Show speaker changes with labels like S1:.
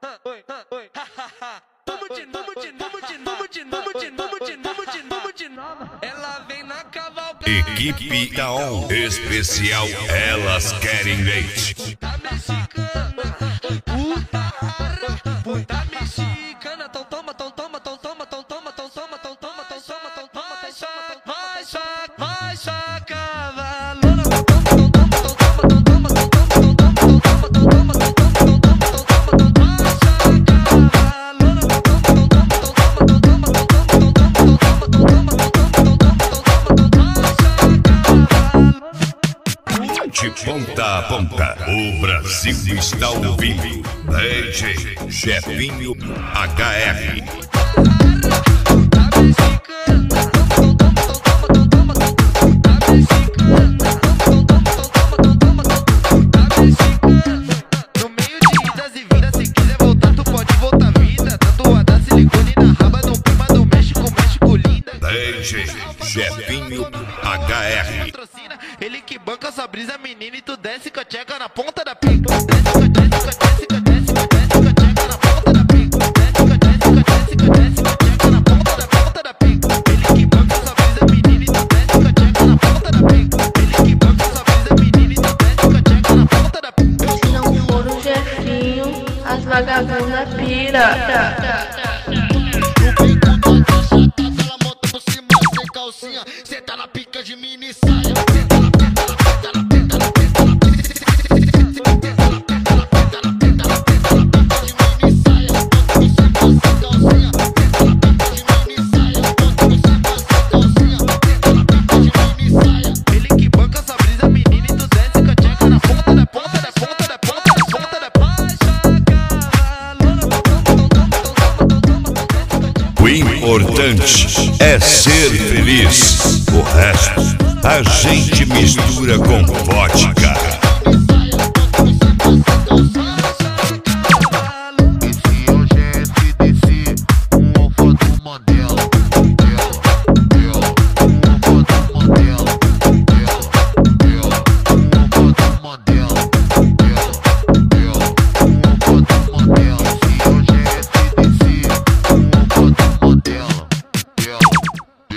S1: Ela vem na cavalgada.
S2: Equipe Itaon especial, elas querem leite.
S1: Puta mexicana, puta mexicana, tão toma, tão toma, tão toma, tão toma, tão toma, tão toma, tão toma, tão toma, vai só cavalona, tão toma, tão toma, tão toma, tão toma, tão toma, tão toma, tão toma, tão toma, tão toma, tão toma, tão toma,
S2: De ponta a ponta, o Brasil está ouvindo. DJ Jefinho HR.
S1: No meio de idas e vindas, se quiser voltar, tu pode voltar vida. Tatuada, silicone na raba, no clima do México linda.
S2: DJ Jefinho HR.
S1: Ele que banca sua brisa, menina, e tu desce com a tcheca na ponta da pica. Desce com a tcheca na ponta da pica. Desce com a tcheca na ponta da pica. Ele que banca sua brisa, menina, e tu desce com a tcheca na ponta da pica. Ele que banca sua brisa, menina, e tu desce com a tcheca na ponta da pica.
S3: Se não for o Jefinho, as vagabundas pira.
S4: Cê tá na pica de mini saia. Cê tá na pica de mini saia.
S1: Ele que banca essa brisa, menina, e tu desce com a tcheca na ponta da ponta da ponta da ponta da ponta da ponta.
S2: O importante é ser feliz. O resto a gente mistura com vodka.